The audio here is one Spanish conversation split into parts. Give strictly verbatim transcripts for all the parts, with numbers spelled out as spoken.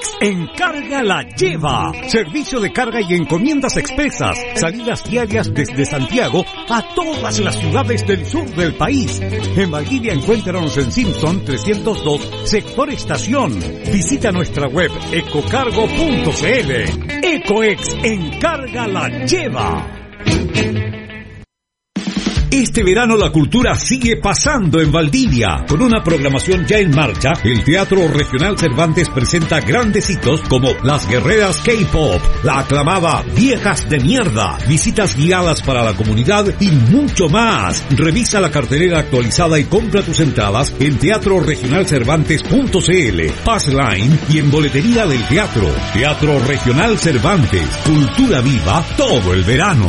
Ecoex Encarga la lleva. Servicio de carga y encomiendas expresas. Salidas diarias desde Santiago a todas las ciudades del sur del país. En Valdivia encuéntranos en Simpson trescientos dos, sector estación. Visita nuestra web ecocargo punto cl. Ecoex Encarga la lleva. Este verano la cultura sigue pasando en Valdivia. Con una programación ya en marcha, el Teatro Regional Cervantes presenta grandes hitos como Las Guerreras K-Pop, la aclamada Viejas de Mierda, visitas guiadas para la comunidad y mucho más. Revisa la cartelera actualizada y compra tus entradas en teatro regional cervantes punto cl, Passline y en boletería del teatro. Teatro Regional Cervantes, cultura viva todo el verano.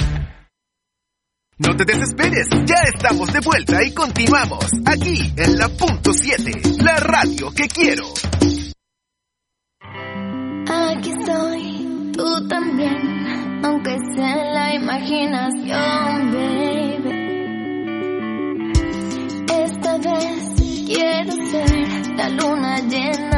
No te desesperes, ya estamos de vuelta y continuamos aquí en la punto siete, la radio que quiero. Aquí estoy, tú también, aunque sea en la imaginación, baby. Esta vez quiero ser la luna llena